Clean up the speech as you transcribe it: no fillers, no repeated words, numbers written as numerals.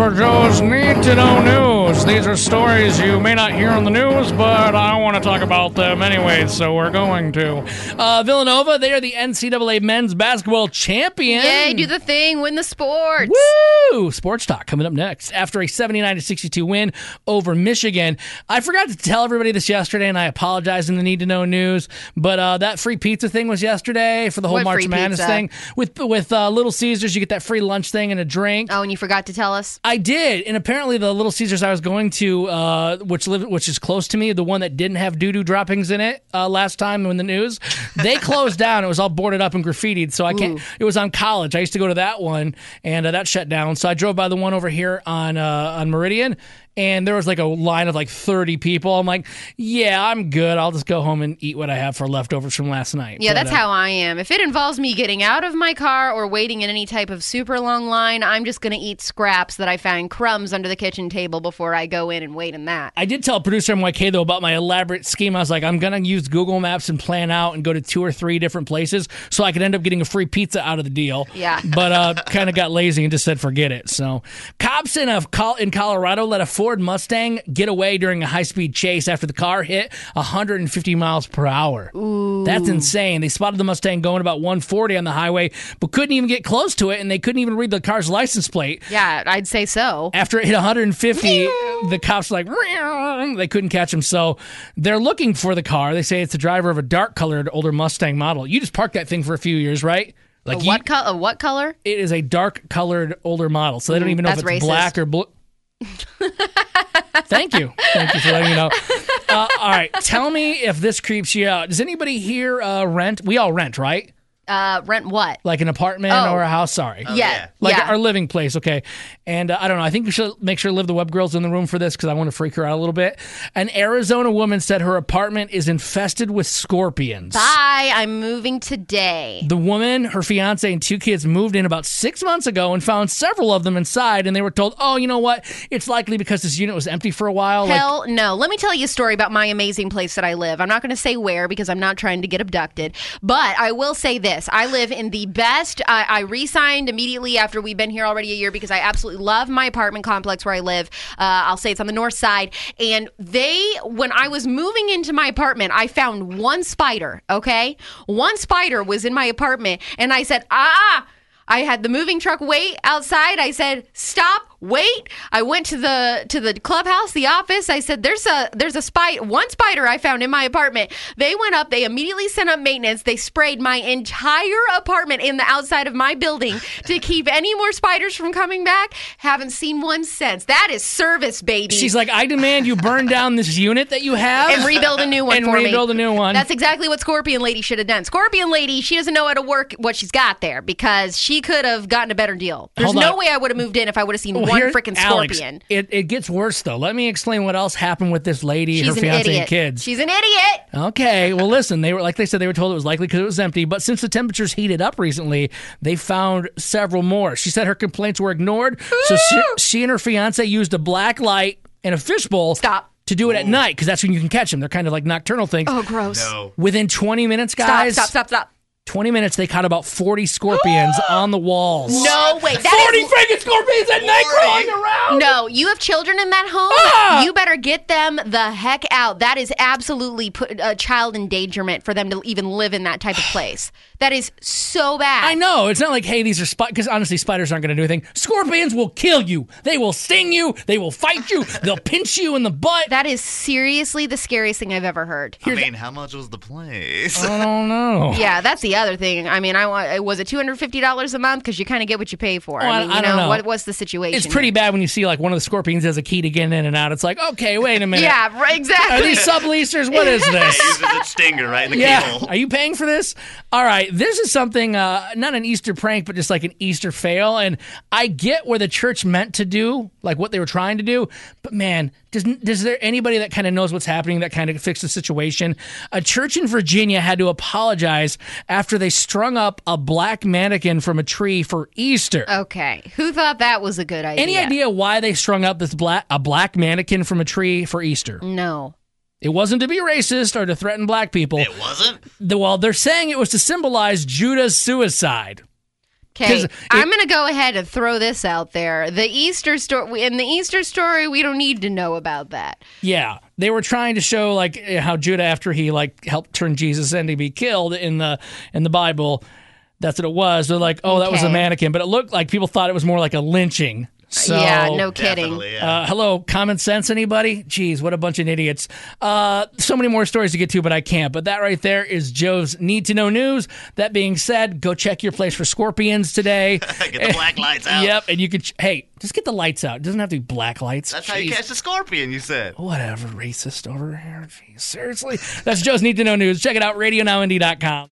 for Joe's Need to Know News. These are stories you may not hear on the news, but I want to talk about them anyway, so we're going to. Villanova, they are the NCAA men's basketball champion. Yay, do the thing, win the sports. Woo! Sports talk coming up next. After a 79-62 win over Michigan. I forgot to tell everybody this yesterday, and I apologize in the Need to Know News, but that free pizza thing was yesterday for the whole What March free Madness pizza? thing. With Little Caesars, you get that free lunch thing and a drink. Oh, and you forgot to tell us? I did, and apparently the Little Caesars I was going to, which is close to me, the one that didn't have doo-doo droppings in it last time in the news, they closed down. It was all boarded up and graffitied, so I can't. It was on College. I used to go to that one, and that shut down. So I drove by the one over here on Meridian, and there was like a line of like 30 people. I'm like, yeah, I'm good. I'll just go home and eat what I have for leftovers from last night. Yeah, But, that's how I am. If it involves me getting out of my car or waiting in any type of super long line, I'm just going to eat scraps that I find crumbs under the kitchen table before I go in and wait in that. I did tell producer MYK, though, about my elaborate scheme. I was like, I'm going to use Google Maps and plan out and go to 2 or 3 different places so I could end up getting a free pizza out of the deal. Yeah. But kind of got lazy and just said, forget it. So cops in Colorado let a Ford Mustang get away during a high-speed chase after the car hit 150 miles per hour. Ooh. That's insane. They spotted the Mustang going about 140 on the highway, but couldn't even get close to it, and they couldn't even read the car's license plate. Yeah, I'd say so. After it hit 150, the cops were like, they couldn't catch him. So they're looking for the car. They say it's the driver of a dark-colored older Mustang model. You just parked that thing for a few years, right? Like A what color? It is a dark-colored older model, so they don't even know if it's That's racist. black or blue. Thank you for letting me know. All right, tell me if this creeps you out. Does anybody here rent? We all rent, right? Rent what? Like an apartment or a house? Sorry. Yeah. Like yeah. our living place, okay. And I don't know. I think we should make sure Liv the Web Girl's in the room for this because I want to freak her out a little bit. An Arizona woman said her apartment is infested with scorpions. Bye, I'm moving today. The woman, her fiance, and 2 kids moved in about 6 months ago and found several of them inside, and they were told, oh, you know what? It's likely because this unit was empty for a while. Hell no. Let me tell you a story about my amazing place that I live. I'm not going to say where because I'm not trying to get abducted, but I will say this. I live in the best. I re-signed immediately after we've been here already a year because I absolutely love my apartment complex where I live. I'll say it's on the north side. And when I was moving into my apartment, I found one spider, okay? One spider was in my apartment. And I said, I had the moving truck wait outside. I said, stop, wait. I went to the clubhouse, the office. I said, there's one spider I found in my apartment. They went up. They immediately sent up maintenance. They sprayed my entire apartment in the outside of my building to keep any more spiders from coming back. Haven't seen one since. That is service, baby. She's like, I demand you burn down this unit that you have. And rebuild a new one for me. And rebuild a new one. That's exactly what Scorpion Lady should have done. Scorpion Lady, she doesn't know how to work what she's got there because she could have gotten a better deal. There's no way I would have moved in if I would have seen one freaking scorpion. Alex, it gets worse, though. Let me explain what else happened with this lady, her fiance, and kids. She's an idiot. Okay, well, listen, they were told it was likely because it was empty, but since the temperatures heated up recently, they found several more. She said her complaints were ignored, so she and her fiance used a black light and a fishbowl. Stop. To do it at night, because that's when you can catch them. They're kind of like nocturnal things. Oh, gross. No. Within 20 minutes, guys. Stop. 20 minutes, they caught about 40 scorpions on the walls. No way. 40 freaking scorpions at night crawling around. No, you have children in that home. You better get them the heck out. That is absolutely child endangerment for them to even live in that type of place. That is so bad. I know. It's not like, hey, these are spiders, because honestly, spiders aren't going to do anything. Scorpions will kill you. They will sting you. They will fight you. They'll pinch you in the butt. That is seriously the scariest thing I've ever heard. How much was the place? I don't know. Yeah, that's the other thing. I mean, was it $250 a month? Because you kind of get what you pay for. Well, I mean, I don't know. What's the situation? It's pretty bad when you see like one of the scorpions has a key to get in and out. It's like, okay, wait a minute. Yeah, right, exactly. Are these subleasers? What is this? Uses its stinger right in the Yeah. cable. Are you paying for this? All right. This is something, not an Easter prank, but just like an Easter fail. And I get where the church meant to do, like what they were trying to do. But man, does there anybody that kind of knows what's happening that kind of fixed the situation? A church in Virginia had to apologize after they strung up a black mannequin from a tree for Easter. Okay. Who thought that was a good idea? Any idea why they strung up a black mannequin from a tree for Easter? No. It wasn't to be racist or to threaten black people. It wasn't? Well, they're saying it was to symbolize Judah's suicide. Okay, I'm going to go ahead and throw this out there. The Easter story, in the Easter story, we don't need to know about that. Yeah, they were trying to show like how Judah, after he like helped turn Jesus in to be killed in the Bible, that's what it was. They're like, oh, that was a mannequin, but it looked like people thought it was more like a lynching. So, yeah, no kidding. Yeah. Hello, common sense, anybody? Jeez, what a bunch of idiots. So many more stories to get to, but I can't. But that right there is Joe's Need to Know News. That being said, go check your place for scorpions today. Get the black lights out. Yep, and you could, just get the lights out. It doesn't have to be black lights. That's how you catch the scorpion, you said. Whatever, racist over here. Jeez, seriously? That's Joe's Need to Know News. Check it out, radionowindy.com.